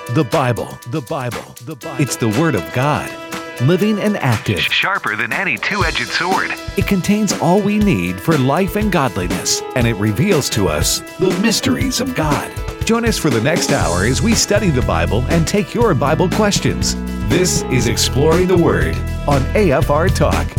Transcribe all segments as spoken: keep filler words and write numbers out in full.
The Bible, the Bible, the Bible. It's the Word of God, living and active. Sharper than any two-edged sword. It contains all we need for life and godliness, and it reveals to us the mysteries of God. Join us for the next hour as we study the Bible and take your Bible questions. This is Exploring the Word on A F R Talk.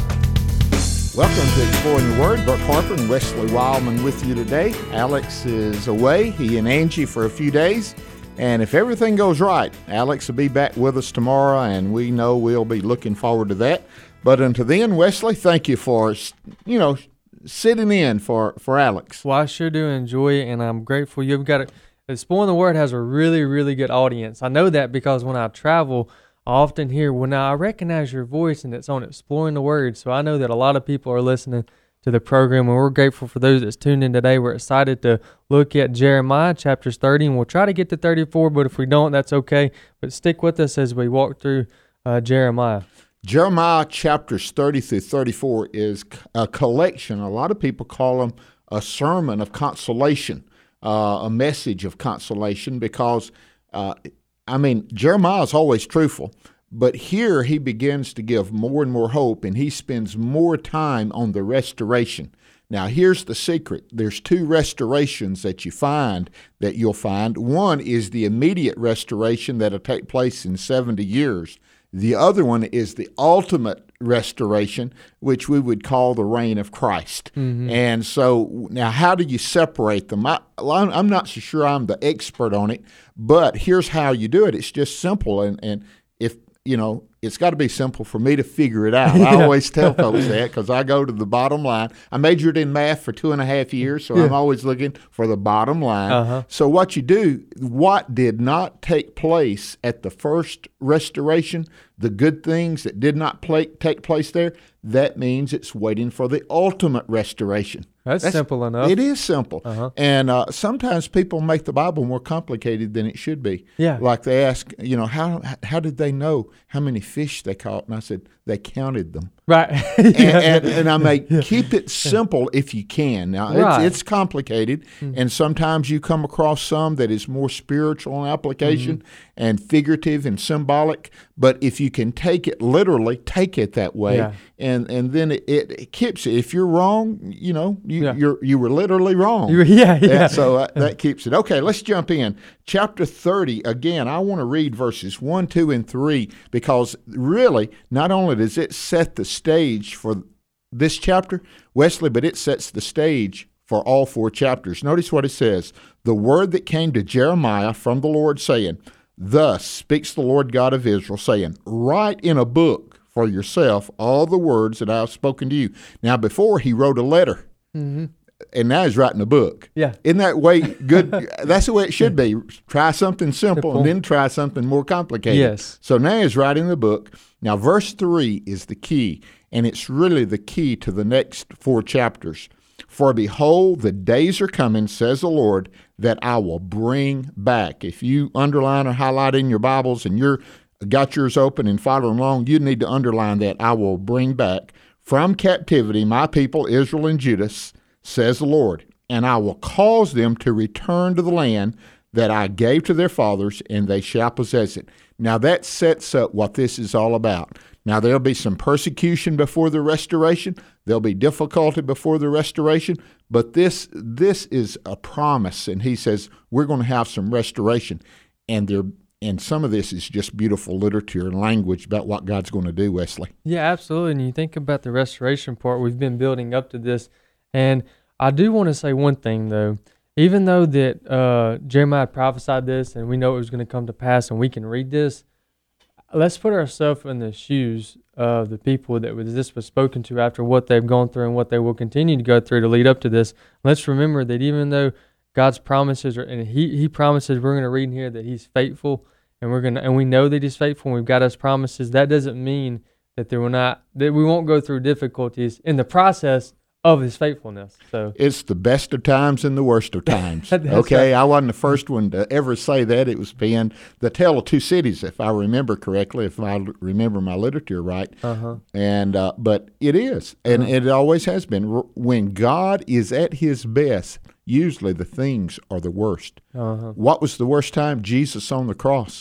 Welcome to Exploring the Word. Bert Harper and Wesley Wildman with you today. Alex is away, he and Angie, for a few days. And if everything goes right, Alex will be back with us tomorrow, and we know we'll be looking forward to that. But until then, Wesley, thank you for, you know, sitting in for, for Alex. Well, I sure do enjoy it, and I'm grateful. You've got it. Exploring the Word has a really, really good audience. I know that because when I travel, I often hear, well, now I recognize your voice, and it's on Exploring the Word. So I know that a lot of people are listening to the program, and we're grateful for those that's tuned in today. We're excited to look at Jeremiah chapters thirty, and we'll try to get to thirty-four, but if we don't, that's okay. But stick with us as we walk through uh, Jeremiah. Jeremiah chapters thirty through thirty-four is a collection. A lot of people call them a sermon of consolation, uh, a message of consolation, because, uh, I mean, Jeremiah is always truthful. But here he begins to give more and more hope, and he spends more time on the restoration. Now, here's the secret. There's two restorations that you find, that you'll find. One is the immediate restoration that'll take place in seventy years. The other one is the ultimate restoration, which we would call the reign of Christ. Mm-hmm. And so now how do you separate them? I, I'm not so sure I'm the expert on it, but here's how you do it. It's just simple, and, and if you know, it's got to be simple for me to figure it out. I always tell folks that because I go to the bottom line. I majored in math for two and a half years, so yeah. I'm always looking for the bottom line. Uh-huh. So what you do, what did not take place at the first restoration, the good things that did not play, take place there, that means it's waiting for the ultimate restoration. That's, That's simple enough. It is simple. Uh-huh. And uh, sometimes people make the Bible more complicated than it should be. Yeah. Like they ask, you know, how how did they know how many fish they caught? And I said, they counted them. Right. yeah. and, and, and I may yeah. keep it simple if you can. Now, right. it's, it's complicated, mm-hmm. and sometimes you come across some that is more spiritual in application mm-hmm. and figurative and symbolic. But if you can take it literally, take it that way, yeah. and, and then it, it, it keeps it. If you're wrong, you know, you yeah. you're, you were literally wrong. You're, yeah, yeah. And so that, that keeps it. Okay, let's jump in. Chapter thirty, again, I want to read verses one, two, and three, because really, not only does it set the stage for this chapter, Wesley, but it sets the stage for all four chapters. Notice what it says. The word that came to Jeremiah from the Lord, saying, Thus speaks the Lord God of Israel, saying, Write in a book for yourself all the words that I have spoken to you. Now, before he wrote a letter, mm-hmm. and now he's writing a book. Yeah. Isn't that way good? That's the way it should be. Try something simple, simple and then try something more complicated. Yes. So now he's writing the book. Now, verse three is the key, and it's really the key to the next four chapters. For behold, the days are coming, says the Lord, that I will bring back. If you underline or highlight in your Bibles and you're got yours open and following along, you need to underline that. I will bring back from captivity my people, Israel and Judah, says the Lord, and I will cause them to return to the land that I gave to their fathers, and they shall possess it. Now that sets up what this is all about. Now there'll be some persecution before the restoration. There'll be difficulty before the restoration, but this this is a promise, and he says we're going to have some restoration, and there and some of this is just beautiful literature and language about what God's going to do, Wesley. Yeah, absolutely. And you think about the restoration part, we've been building up to this, and I do want to say one thing though. Even though that uh, Jeremiah prophesied this and we know it was going to come to pass and we can read this, let's put ourselves in the shoes of the people that this was spoken to after what they've gone through and what they will continue to go through to lead up to this. Let's remember that even though God's promises are, and He He promises, we're going to read in here that He's faithful, and we're going to, and we know that He's faithful, and we've got His promises. That doesn't mean that there will not, that we won't go through difficulties in the process of His faithfulness. So it's the best of times and the worst of times. Okay, right. I wasn't the first one to ever say that. It was being the Tale of Two Cities, if I remember correctly, if I remember my literature right. Uh-huh. And uh, but it is, and uh-huh. it always has been. When God is at His best, usually the things are the worst. Uh-huh. What was the worst time? Jesus on the cross.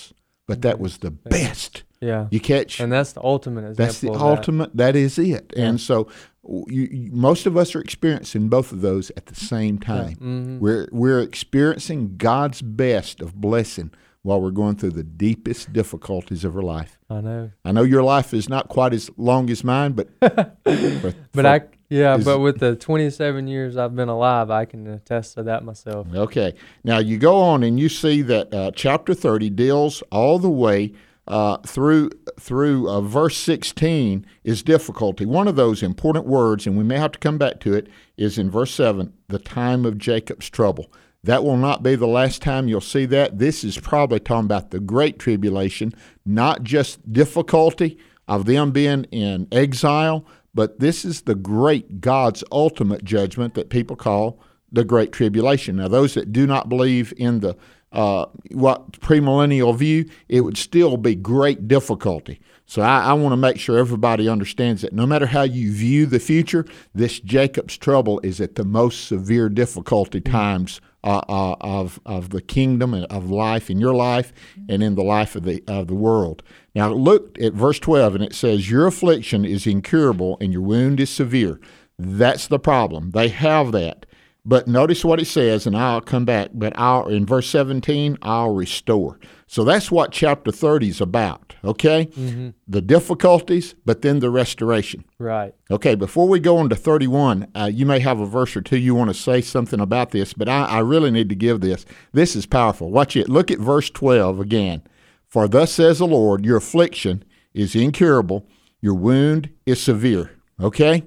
but that was the best. Yeah. You catch? And that's the ultimate example. That's the of ultimate. That. that is it. Yeah. And so, you, you, most of us are experiencing both of those at the same time. Yeah. Mm-hmm. We're we're experiencing God's best of blessing while we're going through the deepest difficulties of our life. I know. I know your life is not quite as long as mine, but for, but I yeah, is, but with the twenty-seven years I've been alive, I can attest to that myself. Okay. Now you go on and you see that uh, chapter thirty deals all the way uh, through through uh, verse sixteen is difficulty. One of those important words, and we may have to come back to it, is in verse seven, the time of Jacob's trouble. That will not be the last time you'll see that. This is probably talking about the great tribulation, not just difficulty of them being in exile, but this is the great God's ultimate judgment that people call the Great Tribulation. Now, those that do not believe in the uh, what premillennial view, it would still be great difficulty. So I, I want to make sure everybody understands that no matter how you view the future, this Jacob's trouble is at the most severe difficulty times uh, uh, of of the kingdom and of life in your life and in the life of the of the world. Now look at verse twelve, and it says, "Your affliction is incurable, and your wound is severe." That's the problem. They have that. But notice what it says, and I'll come back, but I'll, in verse seventeen, I'll restore. So that's what chapter thirty is about, okay? Mm-hmm. The difficulties, but then the restoration. Right. Okay, before we go on to thirty-one, uh, you may have a verse or two you want to say something about this, but I, I really need to give this. This is powerful. Watch it. Look at verse twelve again. "For thus says the Lord, your affliction is incurable, your wound is severe." Okay?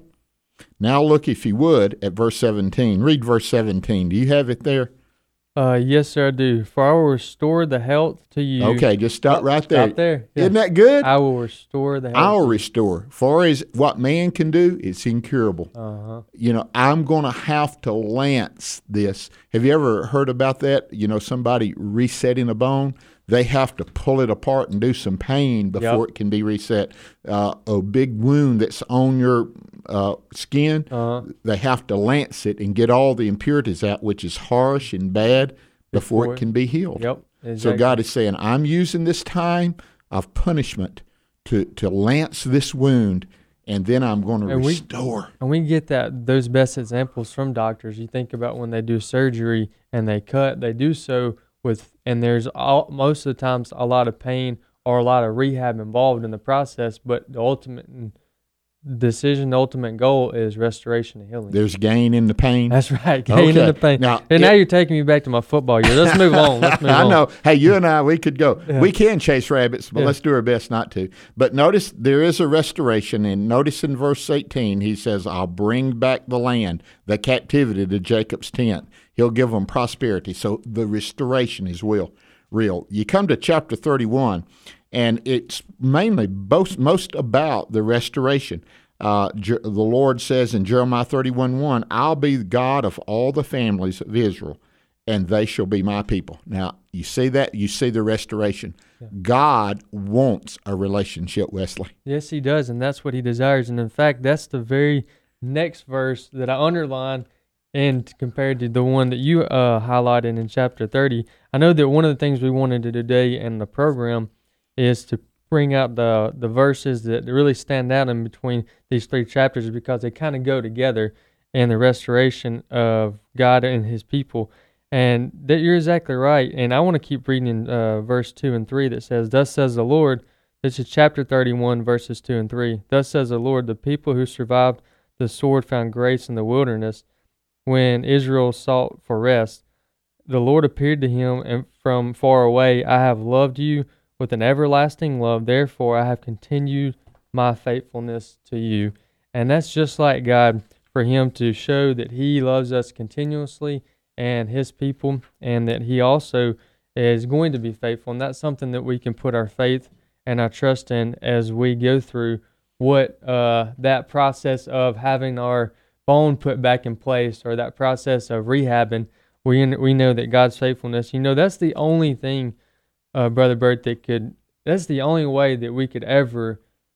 Now look, if you would, at verse seventeen. Read verse seventeen. Do you have it there? Uh, yes, sir, I do. "For I will restore the health to you." Okay, just stop right there. Stop there. Yeah. Isn't that good? I will restore the health. I'll restore. For as what man can do, it's incurable. Uh-huh. You know, I'm going to have to lance this. Have you ever heard about that? You know, somebody resetting a bone? They have to pull it apart and do some pain before Yep. it can be reset. Uh, a big wound that's on your uh, skin, Uh-huh. they have to lance it and get all the impurities out, which is harsh and bad, before, Before- it can be healed. Yep. So Exactly. God is saying, I'm using this time of punishment to, to lance this wound, and then I'm going to And we- restore. And we get that those best examples from doctors. You think about when they do surgery and they cut, they do so with, and there's all, most of the times a lot of pain or a lot of rehab involved in the process, but the ultimate decision, the ultimate goal is restoration and healing. There's gain in the pain. That's right, gain in Okay. the pain. Now, and now it- you're taking me back to my football year. Let's move on. Let's move I on. know. Hey, you and I, we could go. Yeah. We can chase rabbits, but Yeah. let's do our best not to. But notice there is a restoration, and notice in verse eighteen, he says, I'll bring back the land, the captivity to Jacob's tent. He'll give them prosperity. So the restoration is real. real. You come to chapter thirty-one, and it's mainly both, most about the restoration. Uh, Jer- the Lord says in Jeremiah thirty-one one, I'll be the God of all the families of Israel, and they shall be my people. Now, you see that? You see the restoration. Yeah. God wants a relationship, Wesley. Yes, he does, and that's what he desires. And in fact, that's the very next verse that I underlined and compared to the one that you uh, highlighted in chapter thirty. I know that one of the things we wanted to do today in the program is to bring out the the verses that really stand out in between these three chapters, because they kind of go together in the restoration of God and his people. And that you're exactly right. And I want to keep reading in uh, verse two and three that says, Thus says the Lord, this is chapter thirty-one, verses two and three. Thus says the Lord, the people who survived the sword found grace in the wilderness when Israel sought for rest. The Lord appeared to him, and from far away, I have loved you with an everlasting love. Therefore, I have continued my faithfulness to you. And that's just like God, for him to show that he loves us continuously and his people, and that he also is going to be faithful. And that's something that we can put our faith and our trust in as we go through what uh, that process of having our bone put back in place, or that process of rehabbing. We we know that God's faithfulness, you know, that's the only thing, uh, Brother Bert, that could, that's the only way that we could ever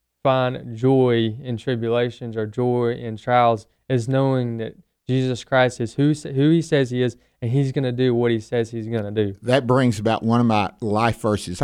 find joy in tribulations or joy in trials, is knowing that Jesus Christ is who who he says he is, and he's going to do what he says he's going to do. That brings about one of my life verses. I have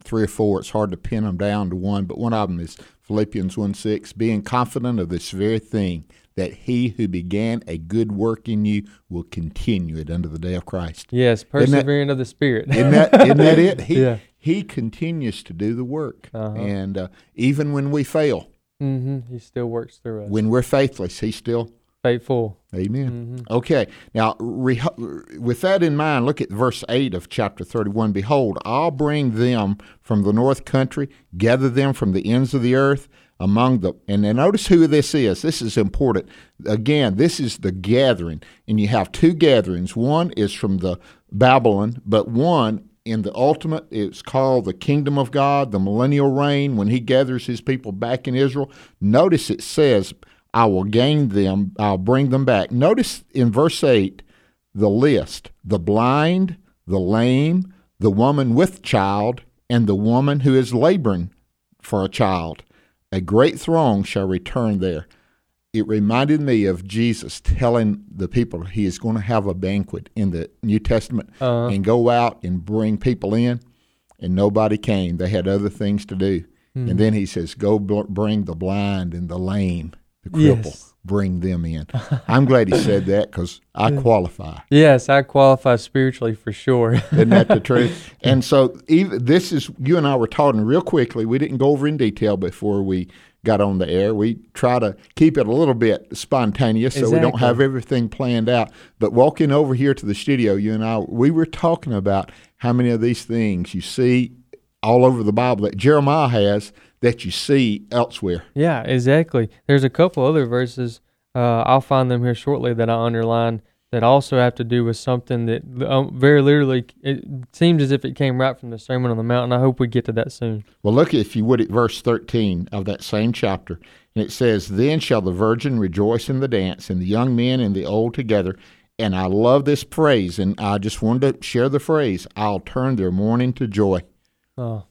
three or four. It's hard to pin them down to one, but one of them is Philippians one six, being confident of this very thing, that he who began a good work in you will continue it unto the day of Christ. Yes, persevering of the Spirit. Isn't that, isn't that it? He, yeah. he continues to do the work. Uh-huh. And uh, even when we fail, mm-hmm. he still works through us. When we're faithless, he's still faithful. Amen. Mm-hmm. Okay. Now, re- with that in mind, look at verse eight of chapter thirty-one. Behold, I'll bring them from the north country, gather them from the ends of the earth, among the, and then notice who this is. This is important. Again, this is the gathering, and you have two gatherings. One is from the Babylon, but one in the ultimate, it's called the kingdom of God, the millennial reign, when he gathers his people back in Israel. Notice it says, I will gain them, I'll bring them back. Notice in verse eight, the list, the blind, the lame, the woman with child, and the woman who is laboring for a child. A great throng shall return there. It reminded me of Jesus telling the people he is going to have a banquet in the New Testament uh-huh. and go out and bring people in, and nobody came. They had other things to do. Mm-hmm. And then he says, go bl- bring the blind and the lame, the cripple, yes. bring them in. I'm glad he said that because I qualify. Yes, I qualify spiritually for sure. Isn't that the truth? And so even, this is, you and I were talking real quickly. We didn't go over in detail before we got on the air. We try to keep it a little bit spontaneous so exactly. we don't have everything planned out. But walking over here to the studio, you and I, we were talking about how many of these things you see all over the Bible that Jeremiah has that you see elsewhere. Yeah, exactly. There's a couple other verses, uh, I'll find them here shortly, that I underline that also have to do with something that um, very literally, it seems as if it came right from the Sermon on the Mount, and I hope we get to that soon. Well, look, if you would, at verse thirteen of that same chapter, and it says, Then shall the virgin rejoice in the dance, and the young men and the old together. And I love this phrase, and I just wanted to share the phrase, I'll turn their mourning to joy. Oh.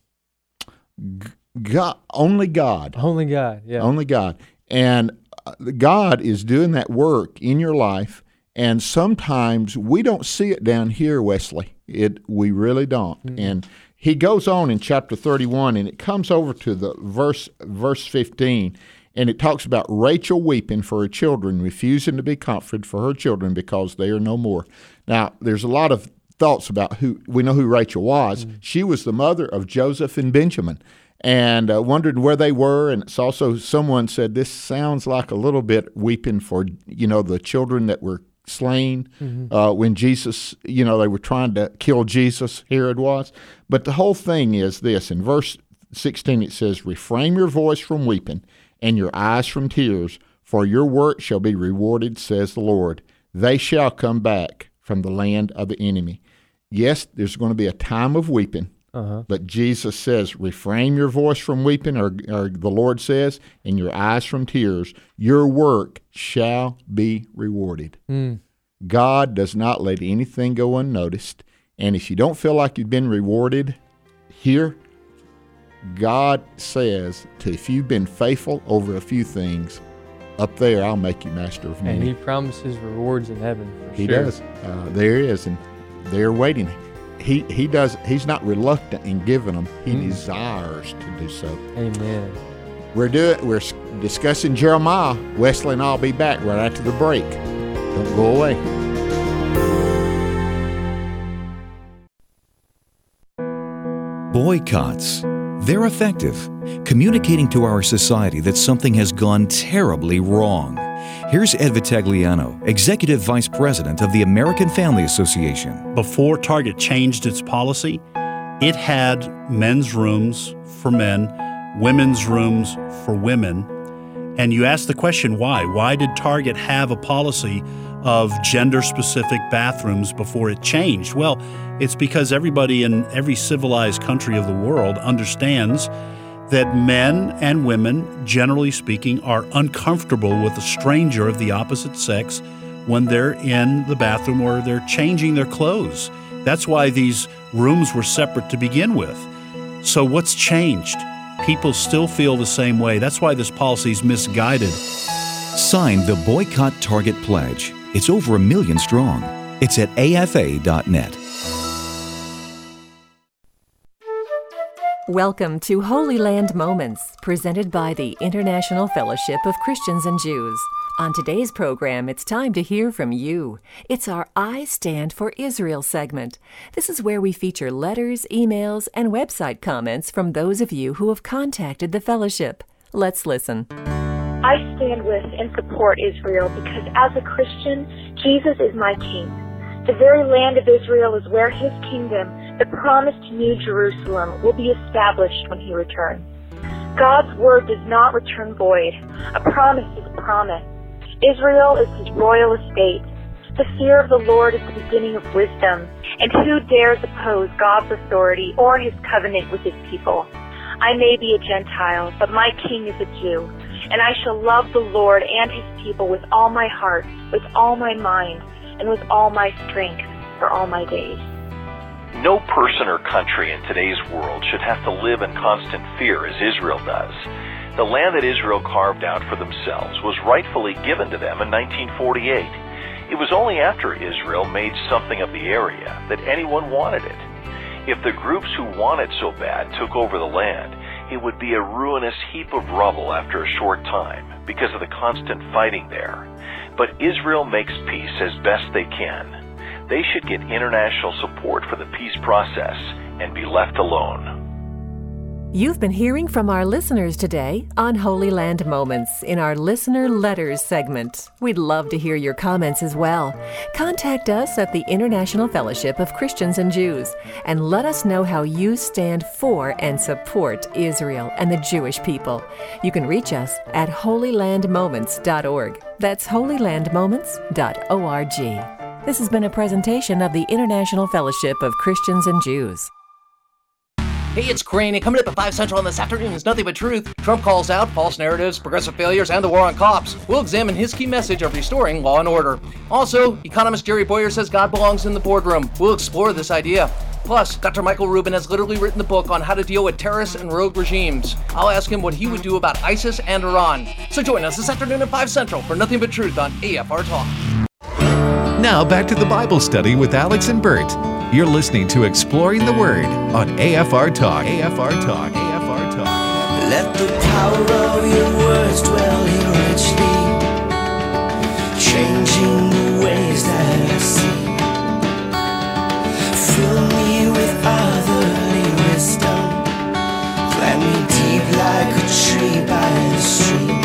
God, only God. Only God, yeah. Only God. And God is doing that work in your life. And sometimes we don't see it down here, Wesley. It we really don't. Mm-hmm. And he goes on in chapter thirty-one, and it comes over to the verse verse fifteen, and it talks about Rachel weeping for her children, refusing to be comforted for her children because they are no more. Now, there's a lot of thoughts about who we know who Rachel was. Mm-hmm. She was the mother of Joseph and Benjamin, and uh, wondered where they were. And it's also, someone said, this sounds like a little bit weeping for, you know, the children that were slain mm-hmm. uh, when Jesus, you know, they were trying to kill Jesus, Herod was. But the whole thing is this. In verse sixteen, it says, refrain your voice from weeping and your eyes from tears, for your work shall be rewarded, says the Lord. They shall come back from the land of the enemy. Yes, there's going to be a time of weeping. Uh-huh. But Jesus says, refrain your voice from weeping, or, or the Lord says, and your eyes from tears. Your work shall be rewarded. Mm. God does not let anything go unnoticed. And if you don't feel like you've been rewarded here, God says, to, if you've been faithful over a few things, up there I'll make you master of many. And he promises rewards in heaven for he sure. He does. Uh, there is, and they're waiting. He he does. He's not reluctant in giving them. He mm. desires to do so. Amen. We're doing. We're discussing Jeremiah. Wesley and I'll be back right after the break. Don't go away. Boycotts. They're effective, communicating to our society that something has gone terribly wrong. Here's Ed Vitagliano, Executive Vice President of the American Family Association. Before Target changed its policy, it had men's rooms for men, women's rooms for women. And you ask the question, why? Why did Target have a policy of gender-specific bathrooms before it changed? Well, it's because everybody in every civilized country of the world understands that men and women, generally speaking, are uncomfortable with a stranger of the opposite sex when they're in the bathroom or they're changing their clothes. That's why these rooms were separate to begin with. So what's changed? People still feel the same way. That's why this policy is misguided. Sign the Boycott Target Pledge. It's over a million strong. It's at A F A dot net. Welcome to Holy Land Moments, presented by the International Fellowship of Christians and Jews. On today's program, it's time to hear from you. It's our I Stand for Israel segment. This is where we feature letters, emails, and website comments from those of you who have contacted the fellowship. Let's listen. I stand with and support Israel because as a Christian, Jesus is my King. The very land of Israel is where his kingdom, the promised New Jerusalem, will be established when he returns. God's word does not return void. A promise is a promise. Israel is his royal estate. The fear of the Lord is the beginning of wisdom, and who dares oppose God's authority or his covenant with his people? I may be a Gentile, but my King is a Jew, and I shall love the Lord and his people with all my heart, with all my mind, and with all my strength for all my days. No person or country in today's world should have to live in constant fear as Israel does. The land that Israel carved out for themselves was rightfully given to them in nineteen forty-eight. It was only after Israel made something of the area that anyone wanted it. If the groups who want it so bad took over the land, it would be a ruinous heap of rubble after a short time because of the constant fighting there. But Israel makes peace as best they can. They should get international support for the peace process and be left alone. You've been hearing from our listeners today on Holy Land Moments in our Listener Letters segment. We'd love to hear your comments as well. Contact us at the International Fellowship of Christians and Jews and let us know how you stand for and support Israel and the Jewish people. You can reach us at holy land moments dot org. That's holy land moments dot org. This has been a presentation of the International Fellowship of Christians and Jews. Hey, it's Craney. Coming up at five Central on this afternoon is Nothing But Truth. Trump calls out false narratives, progressive failures, and the war on cops. We'll examine his key message of restoring law and order. Also, economist Jerry Boyer says God belongs in the boardroom. We'll explore this idea. Plus, Doctor Michael Rubin has literally written the book on how to deal with terrorists and rogue regimes. I'll ask him what he would do about ISIS and Iran. So join us this afternoon at five Central for Nothing But Truth on A F R Talk. Now back to the Bible study with Alex and Bert. You're listening to Exploring the Word on A F R Talk. A F R Talk. A F R Talk. Let the power of your words dwell here richly, changing the ways that I see. Fill me with otherly wisdom, plant me deep like a tree by the stream.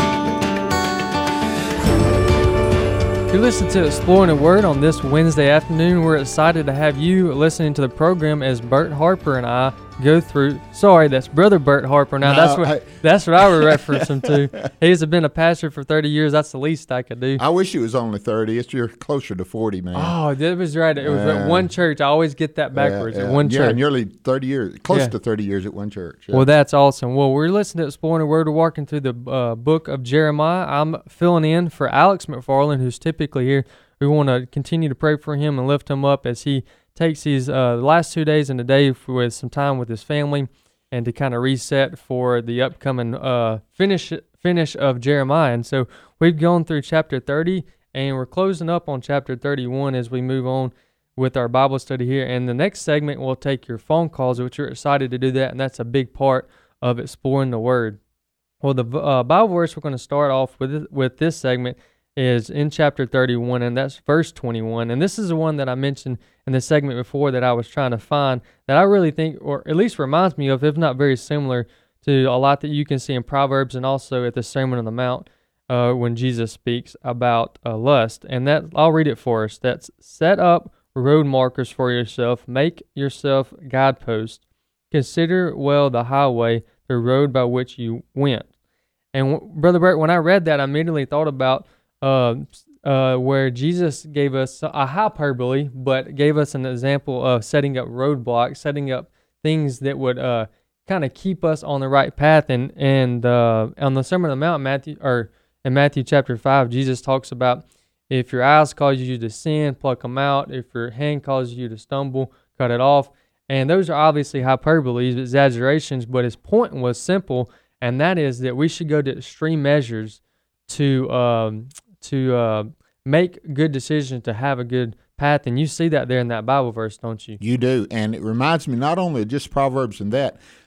You listen to Exploring the Word on this Wednesday afternoon. We're excited to have you listening to the program as Bert Harper and I go through. Sorry, that's Brother Bert Harper. Now, no, that's what I, that's what I would reference him to. He's been a pastor for thirty years. That's the least I could do. I wish he was only thirty. It's you're closer to forty, man. Oh, that was right. It was uh, at one church. I always get that backwards. Yeah, yeah. At one yeah, church. nearly thirty years, close yeah. to thirty years at one church. Yeah. Well, that's awesome. Well, we're listening to Exploring the Word. We're walking through the uh, book of Jeremiah. I'm filling in for Alex McFarland, who's typically here. We want to continue to pray for him and lift him up as he takes these uh, last two days and a day with some time with his family and to kind of reset for the upcoming uh, finish finish of Jeremiah. And so we've gone through chapter thirty, and we're closing up on chapter thirty-one as we move on with our Bible study here. And the next segment, we'll take your phone calls, which you're excited to do that, and that's a big part of exploring the Word. Well, the uh, Bible verse we're going to start off with with this segment is in chapter thirty-one, and that's verse twenty-one. And this is the one that I mentioned in the segment before that I was trying to find that I really think, or at least reminds me of, if not very similar to a lot that you can see in Proverbs and also at the Sermon on the Mount uh, when Jesus speaks about uh, lust. And that I'll read it for us. That's set up road markers for yourself, make yourself guideposts, consider well the highway, the road by which you went. And w- Brother Bert, when I read that, I immediately thought about Uh, uh, where Jesus gave us a hyperbole, but gave us an example of setting up roadblocks, setting up things that would uh, kind of keep us on the right path. And and uh, on the Sermon on the Mount, Matthew or in Matthew chapter five, Jesus talks about if your eyes cause you to sin, pluck them out. If your hand causes you to stumble, cut it off. And those are obviously hyperboles, exaggerations, but his point was simple, and that is that we should go to extreme measures to um, to uh, make good decisions, to have a good path. And you see that there in that Bible verse, don't you? You do. And it reminds me not only of just Proverbs and that,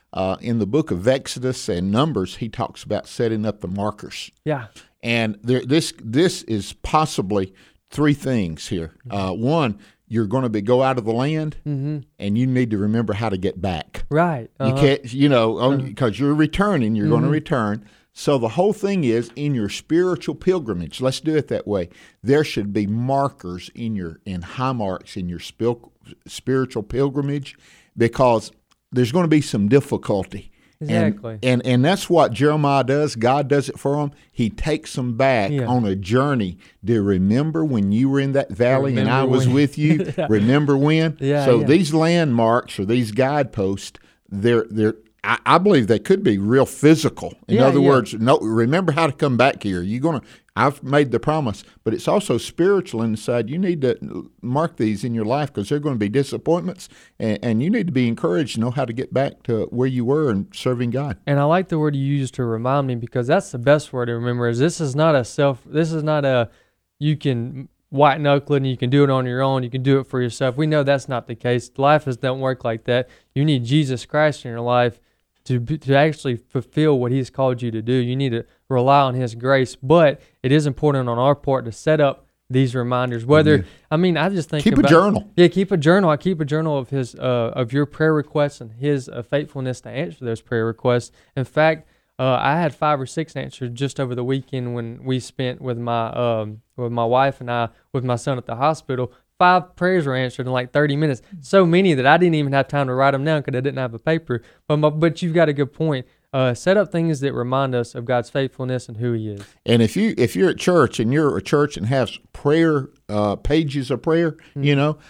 uh, in the book of Exodus and Numbers, he talks about setting up the markers. Yeah. And there, this this is possibly three things here. Uh, one, you're going to be go out of the land, mm-hmm. and you need to remember how to get back. Right. Uh-huh. You can't, you know, because uh-huh. you're returning, you're mm-hmm. going to return. So the whole thing is in your spiritual pilgrimage. Let's do it that way. There should be markers in your in high marks in your spil- spiritual pilgrimage, because there's going to be some difficulty. Exactly. And, and and that's what Jeremiah does. God does it for him. He takes them back yeah. on a journey to remember when you were in that valley remember and I was when. with you. yeah. Remember when? Yeah, so yeah. these landmarks or these guideposts, they're they're I, I believe they could be real physical. In yeah, other yeah. words, no, remember how to come back here. You're gonna. I've made the promise, but it's also spiritual inside. You need to mark these in your life because they're going to be disappointments, and, and you need to be encouraged to know how to get back to where you were and serving God. And I like the word you used to remind me, because that's the best word to remember. Is this is not a self. This is not a you can white knuckle it and you can do it on your own. You can do it for yourself. We know that's not the case. Life is, don't work like that. You need Jesus Christ in your life to to actually fulfill what He's called you to do. You need to rely on His grace, but it is important on our part to set up these reminders. Whether mm-hmm. I mean, I just think keep about, a journal. Yeah, keep a journal. I keep a journal of His uh, of your prayer requests and His uh, faithfulness to answer those prayer requests. In fact, uh, I had five or six answers just over the weekend when we spent with my um, with my wife and I with my son at the hospital. Five prayers were answered in like thirty minutes. So many that I didn't even have time to write them down because I didn't have a paper. But my, but you've got a good point. Uh, set up things that remind us of God's faithfulness and who He is. And if you if you're at church and you're a church and has prayer uh, pages of prayer, mm-hmm. you know,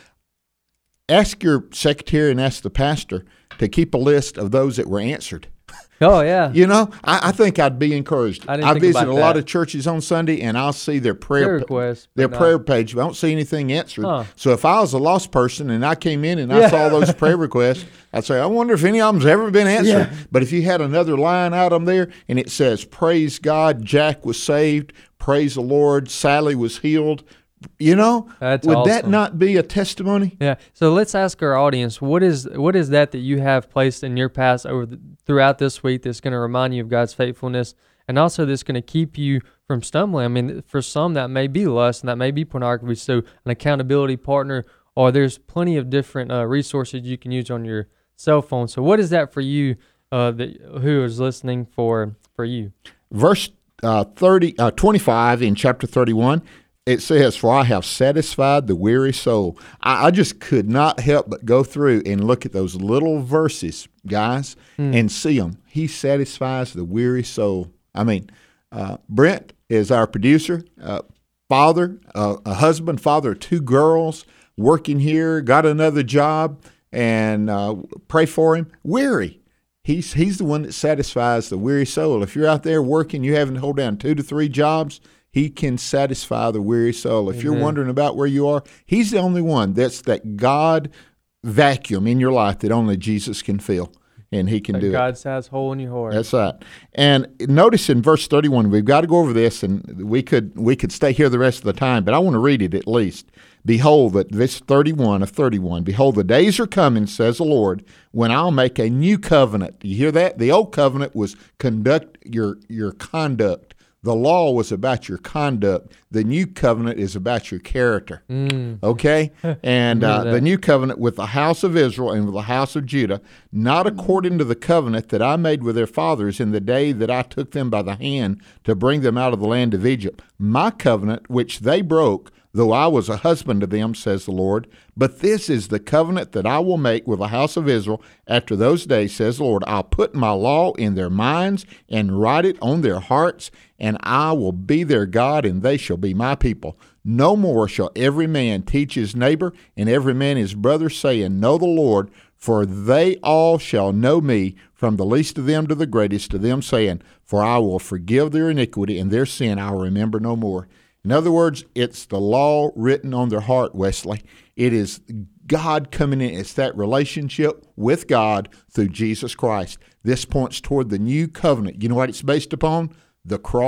ask your secretary and ask the pastor to keep a list of those that were answered. Oh, yeah. You know, I, I think I'd be encouraged. I, I visit a lot of churches on Sunday, and I'll see their prayer, prayer requests, their no. prayer page. But I don't see anything answered. Huh. So if I was a lost person and I came in and I yeah. saw those prayer requests, I'd say, I wonder if any of them's ever been answered. Yeah. But if you had another line out on there, and it says, praise God, Jack was saved, praise the Lord, Sally was healed, you know, That's would awesome. that not be a testimony? Yeah. So let's ask our audience, what is what is that that you have placed in your past over the, throughout this week that's going to remind you of God's faithfulness, and also that's going to keep you from stumbling? I mean, for some that may be lust and that may be pornography, so an accountability partner, or there's plenty of different uh, resources you can use on your cell phone. So what is that for you, uh, that who is listening, for for you? Verse uh, thirty, uh, twenty-five in chapter thirty-one. It says, for I have satisfied the weary soul. I, I just could not help but go through and look at those little verses, guys, mm. and see them. He satisfies the weary soul. I mean, uh, Brent is our producer, uh, father, uh, a husband, father of two girls, working here, got another job, and uh, pray for him. Weary. He's, he's the one that satisfies the weary soul. If you're out there working, you having to hold down two to three jobs, He can satisfy the weary soul. If mm-hmm. you're wondering about where you are, He's the only one. That's that God vacuum in your life that only Jesus can fill, and He can that do God it. God says hole in your heart. That's right. And notice in verse thirty-one, we've got to go over this, and we could we could stay here the rest of the time, but I want to read it at least. Behold, that this thirty-one of thirty-one, behold, the days are coming, says the Lord, when I'll make a new covenant. You hear that? The old covenant was conduct your your conduct. The law was about your conduct. The new covenant is about your character. Mm. Okay? And uh, the new covenant with the house of Israel and with the house of Judah, not according to the covenant that I made with their fathers in the day that I took them by the hand to bring them out of the land of Egypt. My covenant, which they broke, though I was a husband to them, says the Lord. But this is the covenant that I will make with the house of Israel after those days, says the Lord. I'll put my law in their minds and write it on their hearts, and I will be their God, and they shall be my people. No more shall every man teach his neighbor, and every man his brother, saying, Know the Lord, for they all shall know me, from the least of them to the greatest, to them saying, For I will forgive their iniquity, and their sin I will remember no more. In other words, it's the law written on their heart, Wesley. It is God coming in. It's that relationship with God through Jesus Christ. This points toward the new covenant. You know what it's based upon? The cross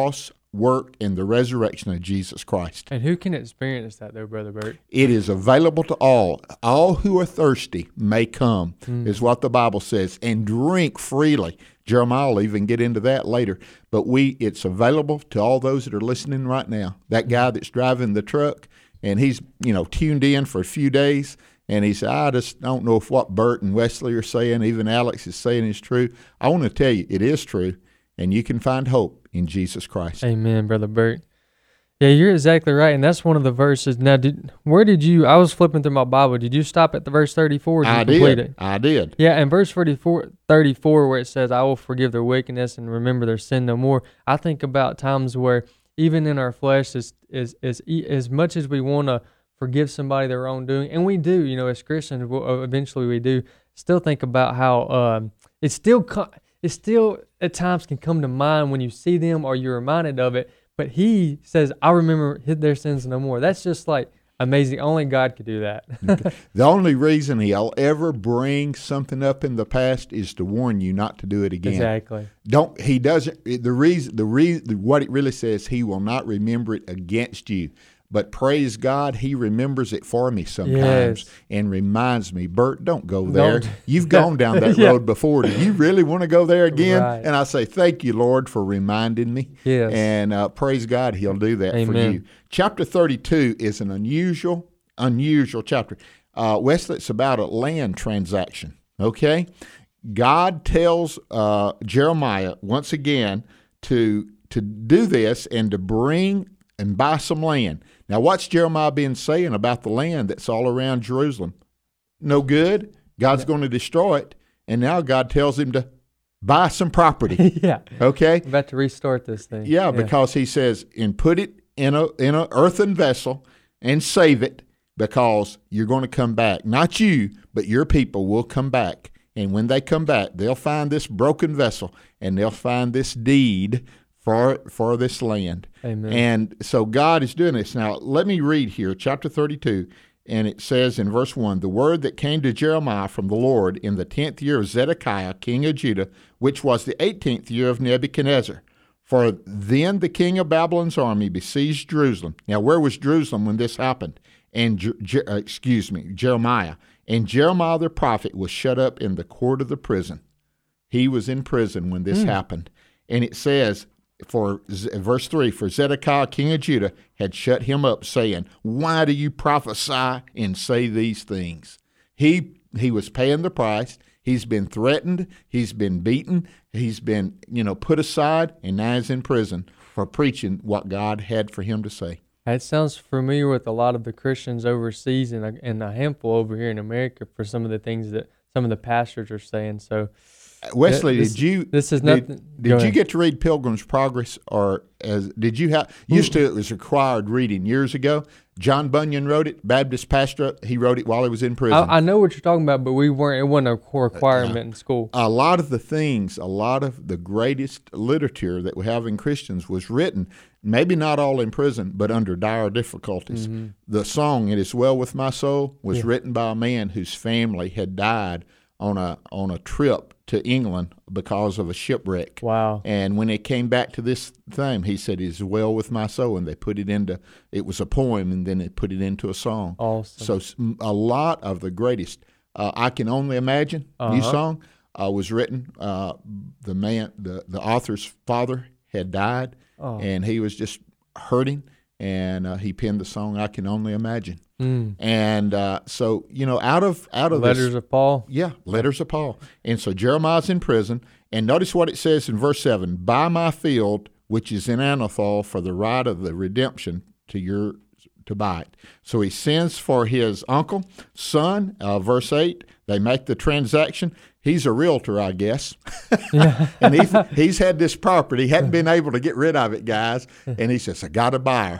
work and the resurrection of Jesus Christ. And who can experience that, though, Brother Bert? It is available to all. All who are thirsty may come, mm. is what the Bible says, and drink freely. Jeremiah will even get into that later. But we, it's available to all those that are listening right now. That guy that's driving the truck, and he's, you know, tuned in for a few days, and he said, I just don't know if what Bert and Wesley are saying, even Alex is saying is true. I want to tell you, it is true, and you can find hope in Jesus Christ. Amen, Brother Bert. Yeah, you're exactly right, and that's one of the verses. Now, did where did you, I was flipping through my Bible, did you stop at the verse thirty-four? Or did I you complete did, it? I did. Yeah, and verse thirty-four, thirty-four, where it says, I will forgive their wickedness and remember their sin no more. I think about times where even in our flesh, as, as, as, as much as we want to forgive somebody their wrongdoing, and we do, you know, as Christians, we'll, eventually we do, still think about how um, it's still, it still at times can come to mind when you see them or you're reminded of it, but he says, I remember their sins no more. That's just like amazing. Only God could do that. Okay. The only reason he'll ever bring something up in the past is to warn you not to do it again. Exactly. Don't, he doesn't, the reason, the reason, what it really says, he will not remember it against you. But praise God, he remembers it for me sometimes yes. and reminds me, Bert, don't go there. Don't. You've gone down that yeah. road before. Do you really want to go there again? Right. And I say, thank you, Lord, for reminding me. Yes. And uh, praise God, he'll do that Amen. for you. Chapter thirty-two is an unusual, unusual chapter. Uh, Wesley, it's about a land transaction, okay? God tells uh, Jeremiah once again to to do this and to bring and buy some land. Now, what's Jeremiah been saying about the land that's all around Jerusalem? No good. God's yeah. going to destroy it. And now God tells him to buy some property. yeah. Okay? I'm about to restart this thing. Yeah, yeah, because he says, and put it in a in a earthen vessel and save it, because you're going to come back. Not you, but your people will come back. And when they come back, they'll find this broken vessel, and they'll find this deed for for this land. Amen. And so God is doing this. Now, let me read here, chapter thirty-two, and it says in verse one, the word that came to Jeremiah from the Lord in the tenth year of Zedekiah, king of Judah, which was the eighteenth year of Nebuchadnezzar. For then the king of Babylon's army besieged Jerusalem. Now, where was Jerusalem when this happened? And Je- Je- uh, excuse me, Jeremiah. And Jeremiah the prophet was shut up in the court of the prison. He was in prison when this mm. happened. And it says, for verse three, for Zedekiah, king of Judah, had shut him up, saying, why do you prophesy and say these things? He he was paying the price. He's been threatened. He's been beaten. He's been, you know, put aside, and now he's in prison for preaching what God had for him to say. That sounds familiar with a lot of the Christians overseas and a, and a handful over here in America for some of the things that some of the pastors are saying. So, Wesley, this, did you? This is nothing. Did, did you get to read Pilgrim's Progress, or as did you have? Used to, it was required reading years ago. John Bunyan wrote it. Baptist pastor, he wrote it while he was in prison. I, I know what you're talking about, but we weren't. It wasn't a requirement uh, in school. A lot of the things, a lot of the greatest literature that we have in Christians was written, maybe not all in prison, but under dire difficulties. Mm-hmm. The song "It Is Well With My Soul" was yeah. written by a man whose family had died on a on a trip to England because of a shipwreck. Wow. And when it came back to this theme, he said, "It is well with my soul," and they put it into, it was a poem, and then they put it into a song. Awesome. So a lot of the greatest, uh, I Can Only Imagine, uh-huh. new song, uh, was written. Uh, the man, the, the author's father had died, oh. and he was just hurting, and uh, he penned the song "I Can Only Imagine." Mm. And uh, so, you know, out of out of letters this, of Paul, yeah, letters of Paul. And so Jeremiah's in prison, and notice what it says in verse seven: "Buy my field, which is in Anathol, for the right of the redemption to your to buy it." So he sends for his uncle, son. Uh, verse eight, they make the transaction. He's a realtor, I guess. Yeah. And he's, he's had this property, hadn't been able to get rid of it, guys. And he says, "I got a buyer."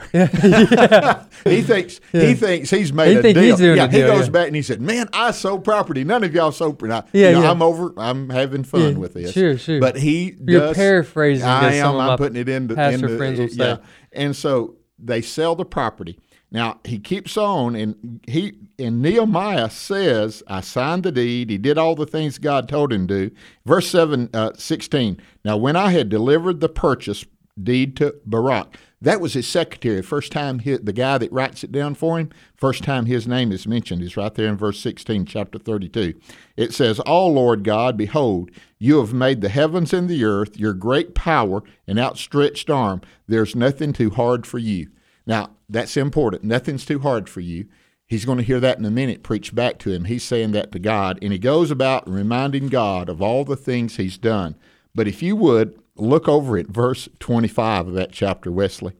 Yeah. he thinks yeah. he thinks he's made he a think deal. He's doing yeah, a he deal, goes yeah. back and he said, "Man, I sold property. None of y'all sold property. Yeah, you know, yeah. I'm over. I'm having fun yeah, with this." Sure, sure. But he You're does, paraphrasing. I am. Some I'm of putting it into pastor into, friends will yeah. say. And so they sell the property. Now, he keeps on, and he and Nehemiah says, "I signed the deed." He did all the things God told him to do. Verse seven, uh, sixteen, "Now when I had delivered the purchase deed to Barak. That was his secretary. First time he, the guy that writes it down for him, first time his name is mentioned is right there in verse sixteen, chapter thirty-two. It says, "O Lord God, behold, you have made the heavens and the earth, your great power and outstretched arm. There's nothing too hard for you." Now, that's important. Nothing's too hard for you. He's going to hear that in a minute, preach back to him. He's saying that to God, and he goes about reminding God of all the things he's done. But if you would, look over at verse twenty-five of that chapter, Wesley.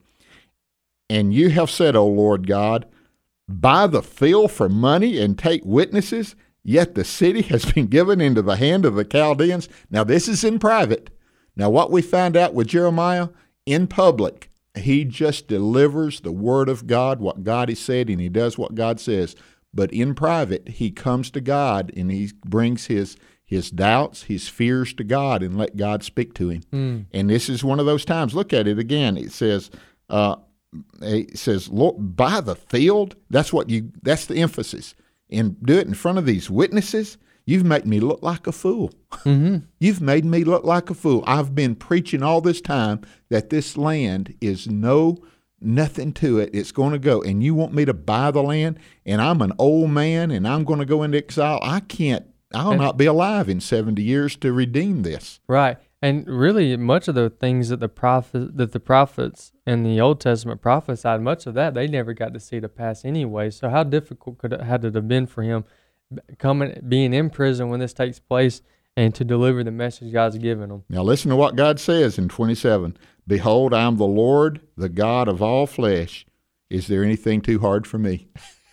"And you have said, O Lord God, buy the field for money and take witnesses, yet the city has been given into the hand of the Chaldeans." Now, this is in private. Now, what we find out with Jeremiah, in public, he just delivers the word of God, what God has said, and he does what God says. But in private, he comes to God and he brings his his doubts, his fears to God, and let God speak to him. Mm. And this is one of those times. Look at it again. It says, uh, it says, "Lord, buy the field." That's what you. That's the emphasis. And do it in front of these witnesses. You've made me look like a fool. Mm-hmm. You've made me look like a fool. I've been preaching all this time that this land is no nothing to it. It's going to go. And you want me to buy the land? And I'm an old man, and I'm going to go into exile. I can't. I'll and, not be alive in seventy years to redeem this. Right. And really, much of the things that the prophet, that the prophets in the Old Testament prophesied, much of that they never got to see to pass anyway. So how difficult could it had it have been for him coming, being in prison when this takes place, and to deliver the message God's given him? Now listen to what God says in twenty-seven. "Behold, I am the Lord, the God of all flesh. Is there anything too hard for me?"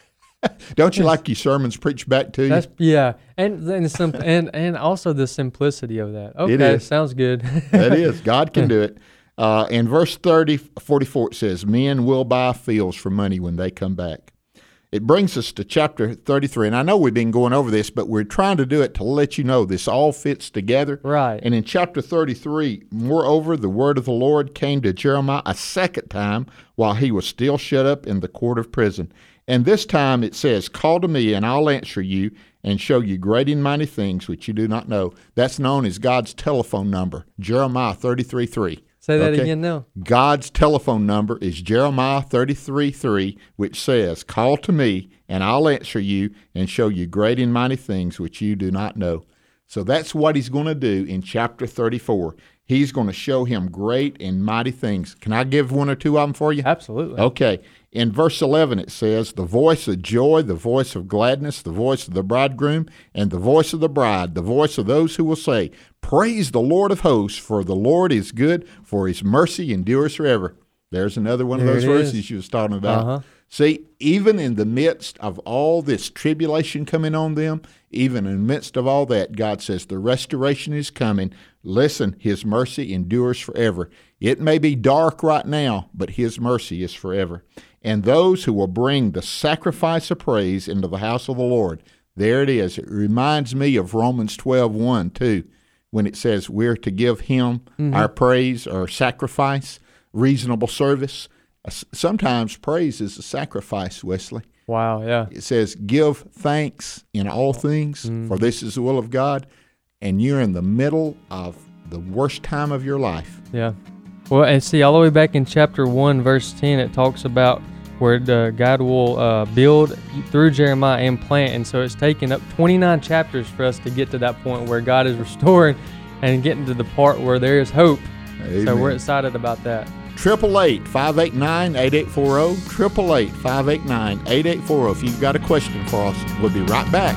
Don't you like your sermons preached back to you? That's, yeah, and and, sim- and and also the simplicity of that. Okay, it is. Sounds good. That is. God can do it. Uh, in verse thirty, forty-four, it says, "Men will buy fields for money when they come back." It brings us to chapter thirty-three, and I know we've been going over this, but we're trying to do it to let you know this all fits together. Right. And in chapter thirty-three, "Moreover, the word of the Lord came to Jeremiah a second time while he was still shut up in the court of prison. And this time it says, Call to me, and I'll answer you and show you great and mighty things which you do not know." That's known as God's telephone number, Jeremiah thirty-three three. Say that okay? again now. God's telephone number is Jeremiah thirty-three three, which says, "Call to me, and I'll answer you and show you great and mighty things which you do not know." So that's what he's going to do in chapter thirty-four. He's going to show him great and mighty things. Can I give one or two of them for you? Absolutely. Okay. In verse eleven, it says, "The voice of joy, the voice of gladness, the voice of the bridegroom, and the voice of the bride, the voice of those who will say, Praise the Lord of hosts, for the Lord is good, for his mercy endures forever." There's another one of there those verses is. you was talking about. Uh-huh. See, even in the midst of all this tribulation coming on them, even in the midst of all that, God says the restoration is coming. Listen, his mercy endures forever. It may be dark right now, but his mercy is forever. "And those who will bring the sacrifice of praise into the house of the Lord." There it is. It reminds me of Romans twelve one, too, when it says we're to give him mm-hmm. our praise, our sacrifice, reasonable service. Sometimes praise is a sacrifice, Wesley. Wow, yeah. It says, "Give thanks in all things, mm-hmm. for this is the will of God." And you're in the middle of the worst time of your life. Yeah. Well, and see, all the way back in chapter one, verse ten, it talks about where the, God will uh, build through Jeremiah and plant. And so it's taken up twenty-nine chapters for us to get to that point where God is restoring and getting to the part where there is hope. Amen. So we're excited about that. Triple eight five eight nine eight eight four zero. Triple eight five eight nine eight eight four zero. If you've got a question for us, we'll be right back.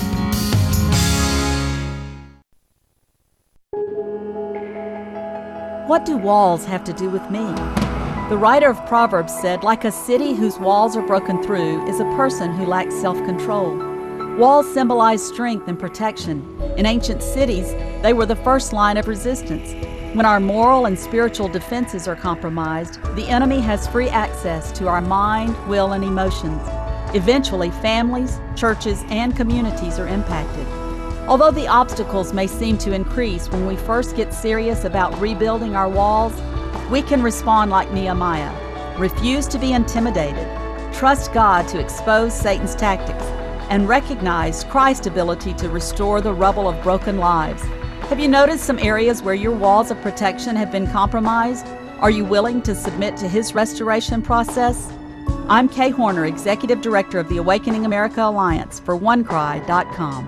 What do walls have to do with me? The writer of Proverbs said, "Like a city whose walls are broken through is a person who lacks self-control." Walls symbolize strength and protection. In ancient cities, they were the first line of resistance. When our moral and spiritual defenses are compromised, the enemy has free access to our mind, will, and emotions. Eventually, families, churches, and communities are impacted. Although the obstacles may seem to increase when we first get serious about rebuilding our walls, we can respond like Nehemiah. Refuse to be intimidated. Trust God to expose Satan's tactics, and recognize Christ's ability to restore the rubble of broken lives. Have you noticed some areas where your walls of protection have been compromised? Are you willing to submit to His restoration process? I'm Kay Horner, Executive Director of the Awakening America Alliance for one cry dot com.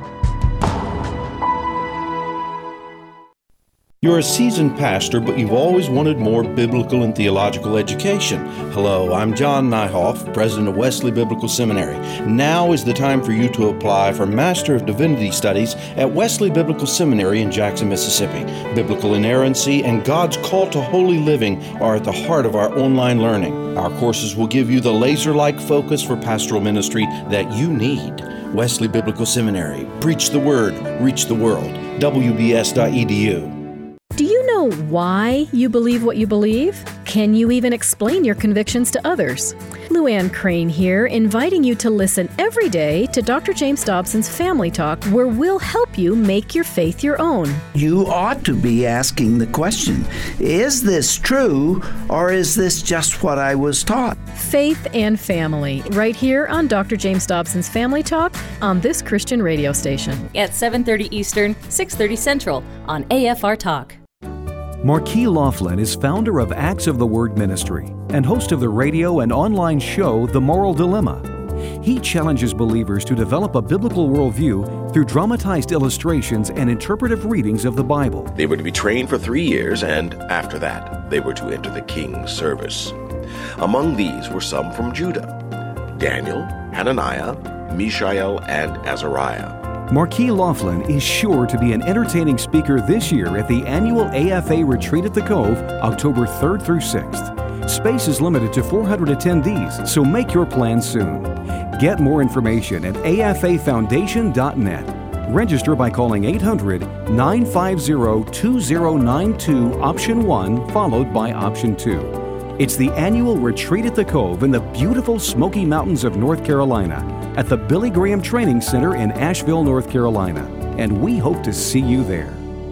You're a seasoned pastor, but you've always wanted more biblical and theological education. Hello, I'm John Nyhoff, president of Wesley Biblical Seminary. Now is the time for you to apply for Master of Divinity Studies at Wesley Biblical Seminary in Jackson, Mississippi. Biblical inerrancy and God's call to holy living are at the heart of our online learning. Our courses will give you the laser-like focus for pastoral ministry that you need. Wesley Biblical Seminary. Preach the Word, reach the world. W B S dot E D U. Do you know why you believe what you believe? Can you even explain your convictions to others? Luann Crane here, inviting you to listen every day to Doctor James Dobson's Family Talk, where we'll help you make your faith your own. You ought to be asking the question, is this true, or is this just what I was taught? Faith and Family, right here on Doctor James Dobson's Family Talk on this Christian radio station. At seven thirty Eastern, six thirty Central on A F R Talk. Marquis Laughlin is founder of Acts of the Word Ministry and host of the radio and online show The Moral Dilemma. He challenges believers to develop a biblical worldview through dramatized illustrations and interpretive readings of the Bible. They were to be trained for three years, and after that, they were to enter the king's service. Among these were some from Judah: Daniel, Hananiah, Mishael, and Azariah. Marquis Laughlin is sure to be an entertaining speaker this year at the annual A F A Retreat at the Cove, October third through sixth. Space is limited to four hundred attendees, so make your plans soon. Get more information at A F A foundation dot net. Register by calling eight hundred, nine five zero, two zero nine two, option one, followed by option two. It's the annual Retreat at the Cove in the beautiful Smoky Mountains of North Carolina at the Billy Graham Training Center in Asheville, North Carolina. And we hope to see you there.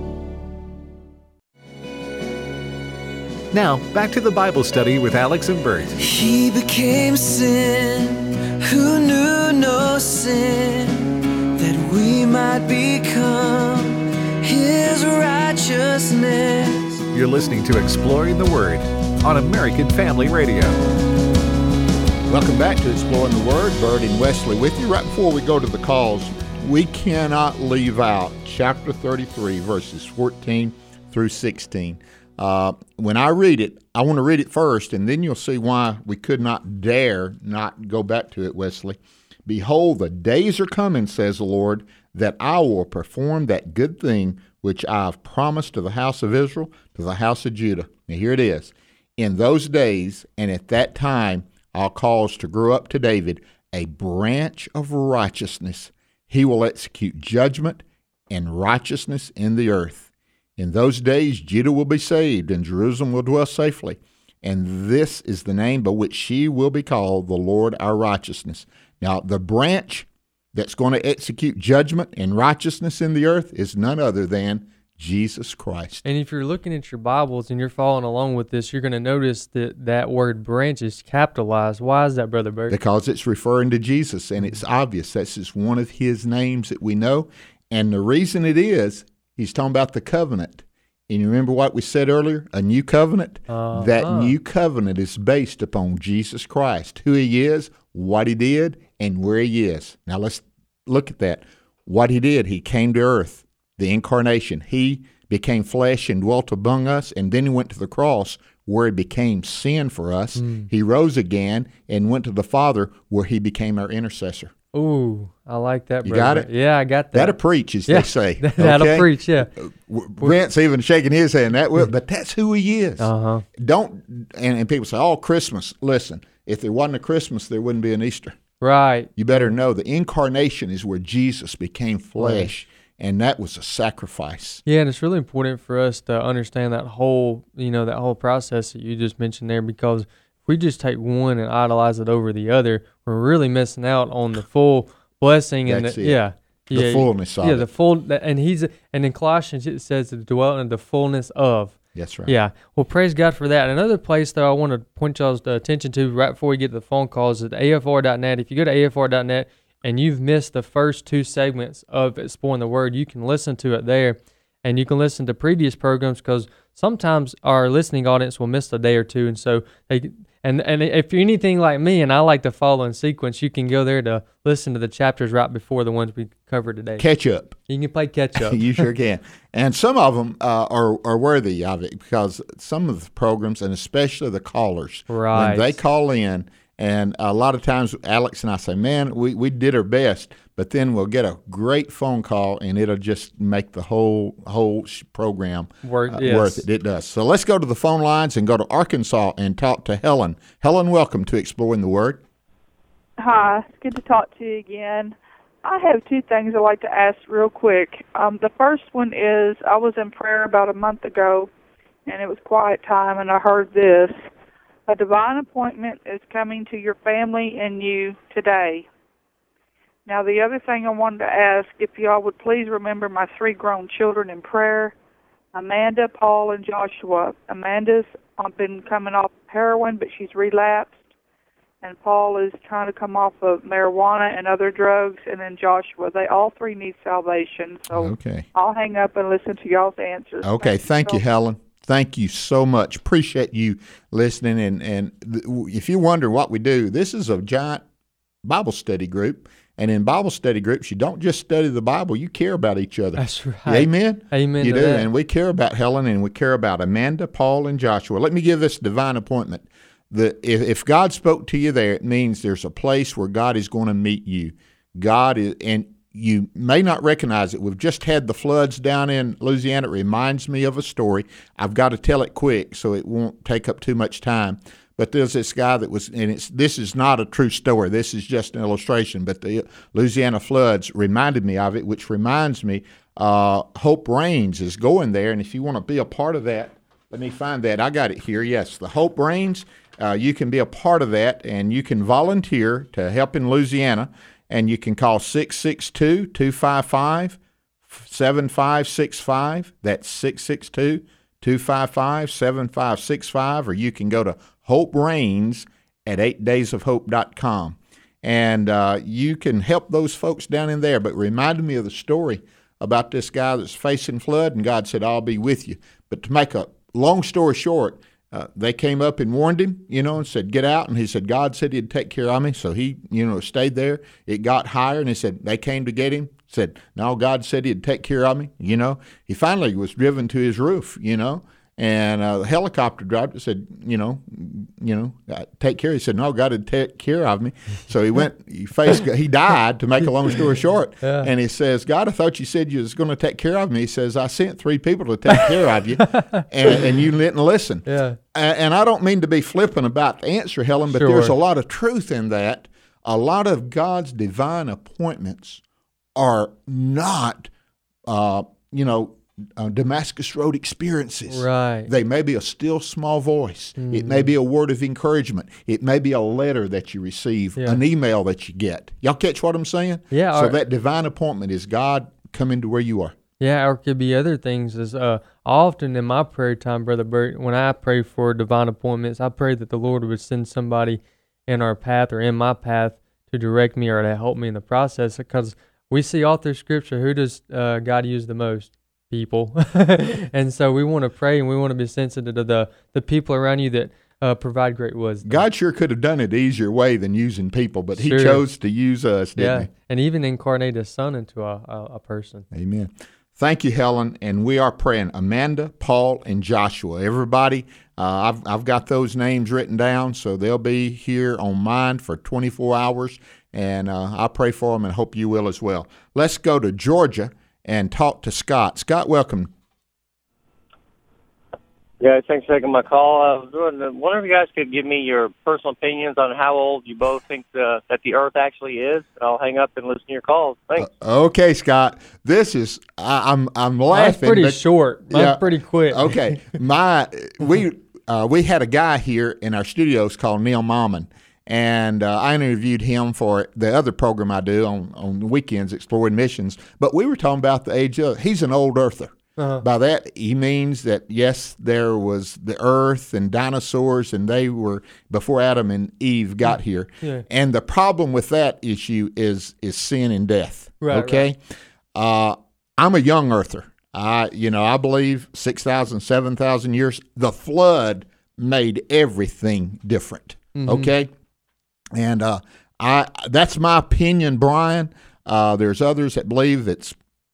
Now, back to the Bible study with Alex and Bert. He became sin who knew no sin, that we might become His righteousness. You're listening to Exploring the Word on American Family Radio. Welcome back to Exploring the Word. Bert and Wesley with you. Right before we go to the calls, we cannot leave out chapter thirty-three, verses fourteen through sixteen. Uh, when I read it, I want to read it first, and then you'll see why we could not dare not go back to it, Wesley. Behold, the days are coming, says the Lord, that I will perform that good thing which I have promised to the house of Israel, to the house of Judah. Now here it is. In those days and at that time, I'll cause to grow up to David a branch of righteousness. He will execute judgment and righteousness in the earth. In those days, Judah will be saved, and Jerusalem will dwell safely. And this is the name by which she will be called, the Lord our righteousness. Now, the branch that's going to execute judgment and righteousness in the earth is none other than Jesus Christ. And if you're looking at your Bibles and you're following along with this, you're going to notice that that word branch is capitalized. Why is that, Brother Bert? Because it's referring to Jesus, and it's obvious. That's just one of His names that we know. And the reason it is, He's talking about the covenant. And you remember what we said earlier? A new covenant? Uh-huh. That new covenant is based upon Jesus Christ, who He is, what He did, and where He is. Now let's look at that. What He did, He came to earth. The incarnation. He became flesh and dwelt among us, and then He went to the cross where He became sin for us. Mm. He rose again and went to the Father where He became our intercessor. Ooh, I like that, You brother. got it? Yeah, I got that. That'll preach, as yeah, they say. That'll okay? preach, yeah. Brent's even shaking his head, that will, but that's who He is. Uh-huh. Don't, and, and people say, oh, Christmas. Listen, if there wasn't a Christmas, there wouldn't be an Easter. Right. You better know the incarnation is where Jesus became flesh. Right. And that was a sacrifice. Yeah, and it's really important for us to understand that whole, you know, that whole process that you just mentioned there, because if we just take one and idolize it over the other, we're really missing out on the full blessing and That's the, it. yeah, the yeah, fullness of yeah, it. the full, and he's and in Colossians it says to dwell in the fullness of. That's right. Yeah. Well, praise God for that. Another place, though, I want to point y'all's attention to right before we get to the phone calls is at A F R dot net. If you go to A F R dot net and you've missed the first two segments of Exploring the Word, you can listen to it there. and you can listen to previous programs because sometimes our listening audience will miss a day or two, and so they and and if you're anything like me and I like to follow in sequence, you can go there to listen to the chapters right before the ones we covered today. Catch up. You can play catch up. You sure can. And some of them uh, are are worthy of it because some of the programs, and especially the callers, right. when they call in, and a lot of times Alex and I say, man, we, we did our best, but then we'll get a great phone call, and it'll just make the whole whole program worth, uh, yes. worth it. It does. So let's go to the phone lines and go to Arkansas and talk to Helen. Helen, welcome to Exploring the Word. Hi, it's good to talk to you again. I have two things I'd like to ask real quick. Um, the first one is I was in prayer about a month ago, and it was quiet time, and I heard this. A divine appointment is coming to your family and you today. Now, the other thing I wanted to ask, if y'all would please remember my three grown children in prayer, Amanda, Paul, and Joshua. Amanda's been coming off heroin, but she's relapsed. And Paul is trying to come off of marijuana and other drugs. And then Joshua, they all three need salvation. So okay. I'll hang up and listen to y'all's answers. Okay, thank, thank you, so Helen. Thank you so much. Appreciate you listening. And, and th- if you wonder what we do, this is a giant Bible study group. And in Bible study groups, you don't just study the Bible, you care about each other. That's right. Amen? Amen You to do. that. And we care about Helen, and we care about Amanda, Paul, and Joshua. Let me give this divine appointment. The, if, if God spoke to you there, it means there's a place where God is going to meet you. God is, and you may not recognize it. We've just had the floods down in Louisiana. It reminds me of a story. I've got to tell it quick so it won't take up too much time. But there's this guy that was, and it's, this is not a true story. This is just an illustration. But the Louisiana floods reminded me of it, which reminds me, uh, Hope Reigns is going there. And if you want to be a part of that, let me find that. I got it here. Yes, the Hope Reigns. Uh, you can be a part of that, and you can volunteer to help in Louisiana. And you can call six six two, two five five, seven five six five. That's six six two, two five five, seven five six five. Or you can go to Hope Reigns at eight days of hope dot com. And uh, you can help those folks down in there. But it reminded me of the story about this guy that's facing flood, and God said, I'll be with you. But to make a long story short, Uh, they came up and warned him, you know, and said, get out. And he said, God said he'd take care of me. So he, you know, stayed there. It got higher, and he said, they came to get him. Said, no, God said he'd take care of me, you know. He finally was driven to his roof, you know. And uh, the helicopter driver said, you know, you know, take care. He said, no, God would take care of me. So he went, he faced, he died, to make a long story short. Yeah. And he says, God, I thought you said you was going to take care of me. He says, I sent three people to take care of you, and, and you didn't listen. Yeah. And, and I don't mean to be flippant about the answer, Helen, but Sure. there's a lot of truth in that. A lot of God's divine appointments are not, uh, you know, Uh, Damascus Road experiences. Right. They may be a still small voice. Mm. It may be a word of encouragement. It may be a letter that you receive, yeah. an email that you get. Y'all catch what I'm saying? Yeah. So or, that divine appointment is God coming to where you are. Yeah, or it could be other things. As uh, often in my prayer time, Brother Bert, when I pray for divine appointments, I pray that the Lord would send somebody in our path or in my path to direct me or to help me in the process. Because we see all through Scripture, who does uh, God use the most? People. And so we want to pray, and we want to be sensitive to the, the people around you that uh, provide great wisdom. God sure could have done it easier way than using people, but sure. he chose to use us, didn't yeah. he? And even incarnate his son into a, a, a person. Amen. Thank you, Helen. And we are praying Amanda, Paul, and Joshua. Everybody, uh, I've, I've got those names written down, so they'll be here on mine for twenty-four hours, and uh, I pray for them and hope you will as well. Let's go to Georgia and talk to Scott. Scott, welcome. Yeah, thanks for taking my call. I was wondering, wonder if you guys could give me your personal opinions on how old you both think the, that the Earth actually is. I'll hang up and listen to your calls. Thanks. Uh, okay, Scott. This is I, I'm I'm laughing. That's pretty but, short. That's yeah, pretty quick. Okay, my we uh, we had a guy here in our studios called Neil Mauman. And uh, I interviewed him for the other program I do on, on the weekends, Exploring Missions. But we were talking about the age of, he's an old earther. Uh-huh. By that, he means that, yes, there was the earth and dinosaurs, and they were before Adam and Eve got here. Yeah. And the problem with that issue is is sin and death. Right, okay? Right. Uh, I'm a young earther. I, you know, I believe six thousand, seven thousand years, the flood made everything different. Mhm. Okay, and uh, I that's my opinion, Brian. Uh, there's others that believe it's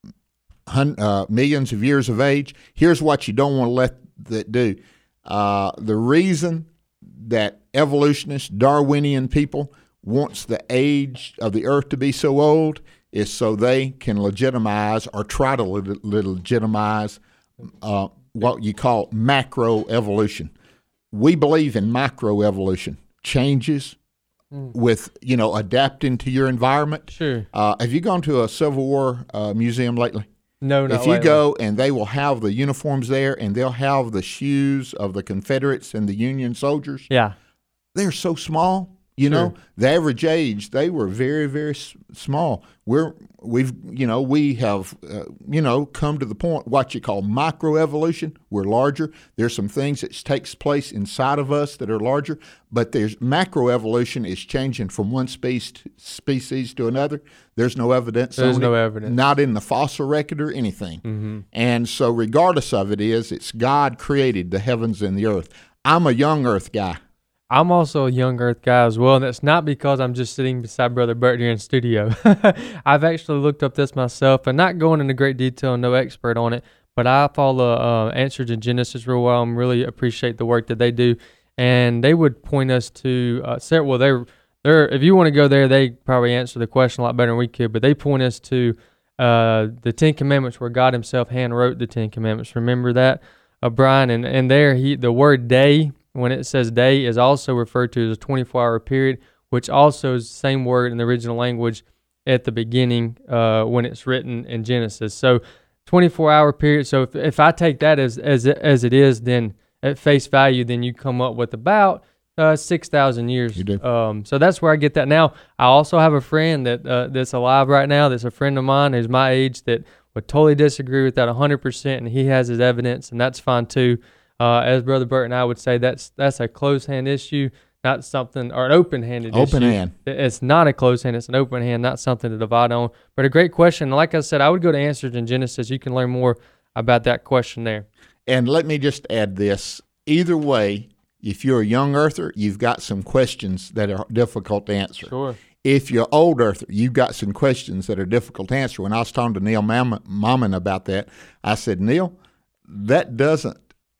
hun- uh, millions of years of age. Here's what you don't want to let that do. Uh, the reason that evolutionists, Darwinian people, wants the age of the earth to be so old is so they can legitimize or try to le- legitimize uh, what you call macroevolution. We believe in macroevolution, changes Mm. with, you know, adapting to your environment. Sure. Uh, have you gone to a Civil War uh, museum lately? No, not If you lately. go and they will have the uniforms there and they'll have the shoes of the Confederates and the Union soldiers. Yeah. They're so small. You Sure. know, the average age, they were very, very s- small. We're, we've, you know, we have, uh, you know, come to the point, what you call microevolution. We're larger. There's some things that takes place inside of us that are larger, but there's macroevolution is changing from one species to, species to another. There's no evidence. There's on no it, evidence. Not in the fossil record or anything. Mm-hmm. And so regardless of it is, it's God created the heavens and the earth. I'm a young earth guy. I'm also a young earth guy as well, and that's not because I'm just sitting beside Brother Bert here in studio. I've actually looked up this myself, and not going into great detail, no expert on it, but I follow uh, Answers in Genesis real well and really appreciate the work that they do. And they would point us to, uh, several, well, they're, they're, if you want to go there, they probably answer the question a lot better than we could, but they point us to uh, the Ten Commandments where God himself hand wrote the Ten Commandments. Remember that, uh, Brian? And, and there, he the word day, when it says day, is also referred to as a twenty-four hour period, which also is the same word in the original language at the beginning uh, when it's written in Genesis. So twenty-four hour period. So if, if I take that as, as, it, as it is, then at face value, then you come up with about uh, six thousand years. You do. Um, so that's where I get that. Now, I also have a friend that uh, that's alive right now that's a friend of mine who's my age that would totally disagree with that one hundred percent, and he has his evidence, and that's fine too. Uh, as Brother Bert and I would say, that's that's a closed-hand issue, not something, or an open-handed issue. Open hand. It's not a closed hand, it's an open hand, not something to divide on. But a great question. Like I said, I would go to Answers in Genesis. You can learn more about that question there. And let me just add this. Either way, if you're a young earther, you've got some questions that are difficult to answer. Sure. If you're old earther, you've got some questions that are difficult to answer. When I was talking to Neil Mamman about that, I said, Neil, that doesn't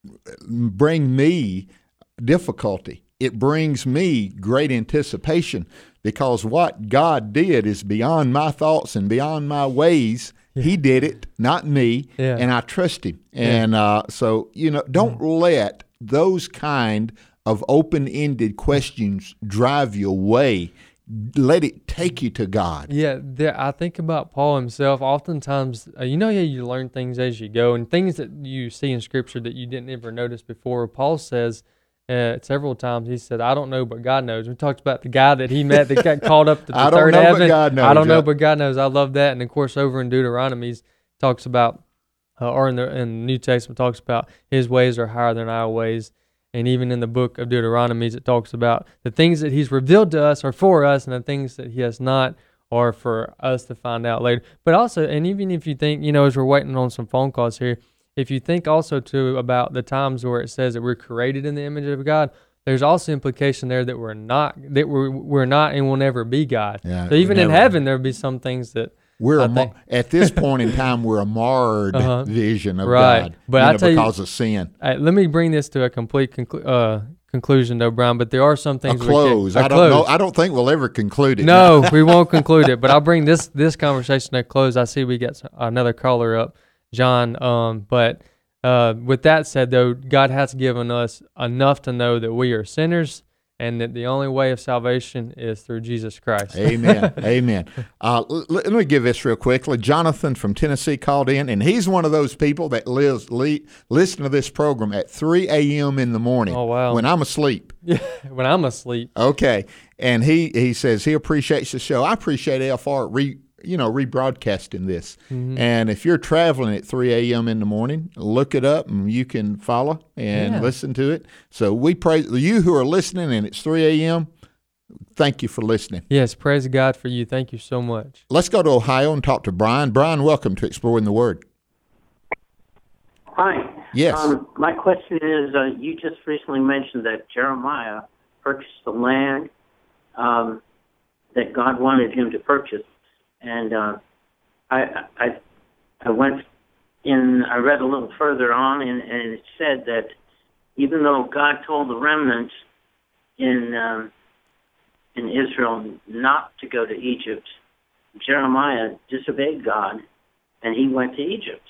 bring me difficulty. It brings me great anticipation, because what God did is beyond my thoughts and beyond my ways. Yeah. He did it, not me, yeah. and I trust him. And yeah. uh, so, you know, don't mm. let those kind of open-ended questions drive you away. Let it take you to God. Yeah, there, I think about Paul himself. Oftentimes, uh, you know, yeah, you learn things as you go, and things that you see in Scripture that you didn't ever notice before. Paul says uh, several times, he said, I don't know, but God knows. We talked about the guy that he met that got called up to the I third don't know, heaven. But God knows, I don't know, yeah. but God knows. I love that. And, of course, over in Deuteronomy, talks about, uh, or in the, in the New Testament, talks about his ways are higher than our ways. And even in the book of Deuteronomy, it talks about the things that he's revealed to us are for us, and the things that he has not are for us to find out later. But also, and even if you think, you know, as we're waiting on some phone calls here, if you think also, too, about the times where it says that we're created in the image of God, there's also implication there that we're not, that we're, we're not and will never be God. Yeah, so even never. in heaven, there'll be some things that We're I a mar- at this point in time, we're a marred uh-huh. vision of right. God, but you I know, tell because you, of sin. Uh, let me bring this to a complete conclu- uh, conclusion, though, Brian. But there are some A things. close. We can, I a don't close. know. I don't think we'll ever conclude it. No, we won't conclude it. But I'll bring this this conversation to a close. I see we got another caller up, John. Um, but uh, with that said, though, God has given us enough to know that we are sinners, and that the only way of salvation is through Jesus Christ. Amen. Amen. Uh, l- let me give this real quickly. Jonathan from Tennessee called in, and he's one of those people that lives le- listen to this program at three a.m. in the morning. Oh, wow. When I'm asleep. Yeah, when I'm asleep. Okay. And he, he says he appreciates the show. I appreciate L F R re, you know, rebroadcasting this. Mm-hmm. And if you're traveling at three a.m. in the morning, look it up and you can follow and Yeah. listen to it. So we pray you who are listening and it's three a.m., thank you for listening. Yes, praise God for you. Thank you so much. Let's go to Ohio and talk to Brian. Brian, welcome to Exploring the Word. Hi. Yes. Um, my question is, uh, you just recently mentioned that Jeremiah purchased the land um, that God wanted him to purchase, and uh, I, I, I went in. I read a little further on, and, and it said that even though God told the remnant in um, in Israel not to go to Egypt, Jeremiah disobeyed God, and he went to Egypt.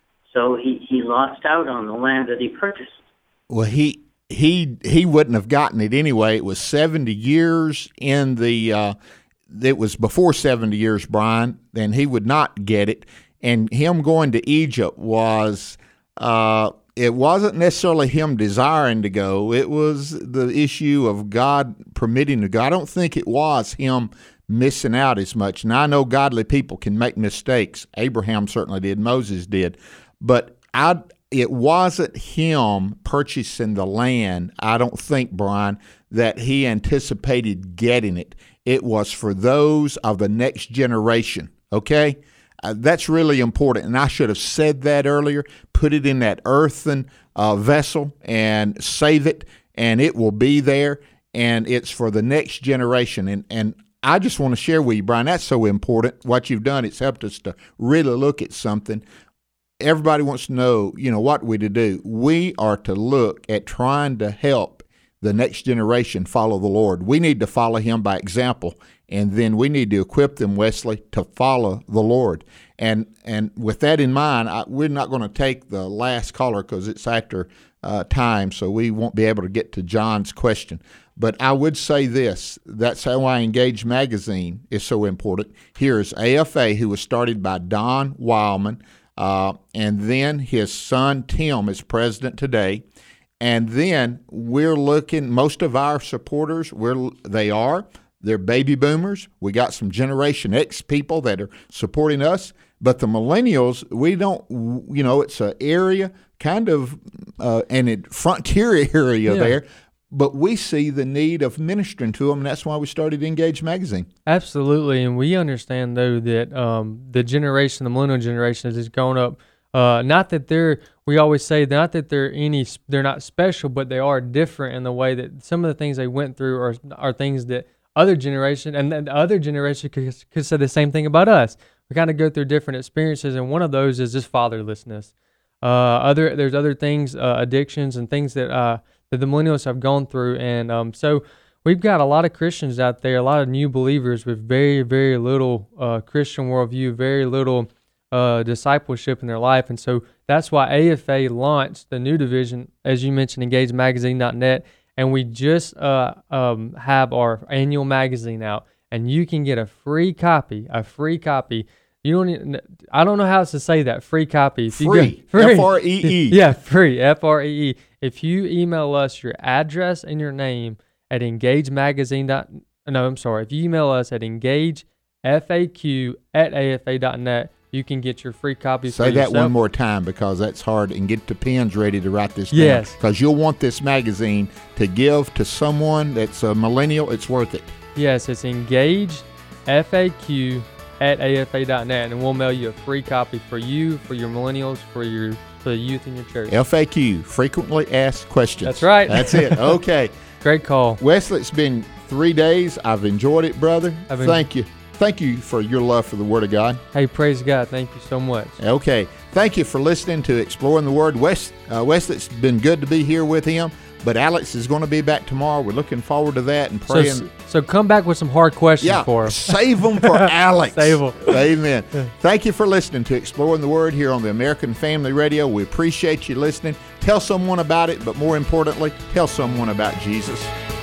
So he, he lost out on the land that he purchased. Well, he he he wouldn't have gotten it anyway. It was seventy years in the. Uh, it was before seventy years, Brian. Then he would not get it. And him going to Egypt was. Uh, it wasn't necessarily him desiring to go. It was the issue of God permitting to go. I don't think it was him missing out as much. Now, I know godly people can make mistakes. Abraham certainly did. Moses did. But I, it wasn't him purchasing the land, I don't think, Brian, that he anticipated getting it. It was for those of the next generation, okay? Uh, that's really important, and I should have said that earlier. Put it in that earthen uh, vessel and save it, and it will be there, and it's for the next generation. And, and I just want to share with you, Brian, that's so important. What you've done, it's helped us to really look at something. Everybody wants to know, you know, what we to do. We are to look at trying to help the next generation follow the Lord. We need to follow him by example, and then we need to equip them, Wesley, to follow the Lord. And and with that in mind, I, we're not going to take the last caller because it's after uh, time, so we won't be able to get to John's question. But I would say this, that's how I Engage magazine is so important. Here is A F A, who was started by Don Wildman, uh, and then his son Tim is president today. And then we're looking, most of our supporters, we're, they are, they're baby boomers. We got some Generation X people that are supporting us. But the millennials, we don't, you know, it's an area, kind of uh, an frontier area yeah. there. But we see the need of ministering to them, and that's why we started Engage magazine. Absolutely, and we understand, though, that um, the generation, the millennial generation, has gone up. Uh, not that they're, we always say, not that they're any, they're not special, but they are different in the way that some of the things they went through are are things that other generation, and the other generation could, could say the same thing about us. We kind of go through different experiences, and one of those is just fatherlessness. Uh, other there's other things, uh, addictions, and things that uh, that the millennials have gone through, and um, so we've got a lot of Christians out there, a lot of new believers with very, very little uh, Christian worldview, very little uh, discipleship in their life, and so that's why A F A launched the new division, as you mentioned, engage magazine dot net, and we just uh, um, have our annual magazine out, and you can get a free copy, a free copy. You don't. Even, I don't know how else to say that. Free copy. If you free. Go, free. F R E E. Yeah, free. F R E E. If you email us your address and your name at engage magazine. No, I'm sorry. If you email us at engage F A Q at A F A dot net, you can get your free copy. Say for that yourself. one more time because that's hard, and get the pens ready to write this down. Yes. Because you'll want this magazine to give to someone that's a millennial. It's worth it. Yes, it's engage F A Q at A F A dot net, and we'll mail you a free copy for you, for your millennials, for your for the youth in your church. F A Q, frequently asked questions. That's right. That's it. Okay. Great call. Wesley, it's been three days. I've enjoyed it, brother. Been, Thank you. Thank you for your love for the Word of God. Hey, praise God. Thank you so much. Okay. Thank you for listening to Exploring the Word. Wes, uh, Wesley, it's been good to be here with him. But Alex is going to be back tomorrow. We're looking forward to that and praying. So, so come back with some hard questions yeah, for us. Save them for Alex. Save them. Amen. Thank you for listening to Exploring the Word here on the American Family Radio. We appreciate you listening. Tell someone about it, but more importantly, tell someone about Jesus.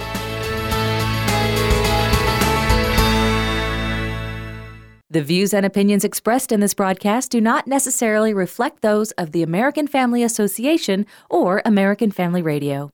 The views and opinions expressed in this broadcast do not necessarily reflect those of the American Family Association or American Family Radio.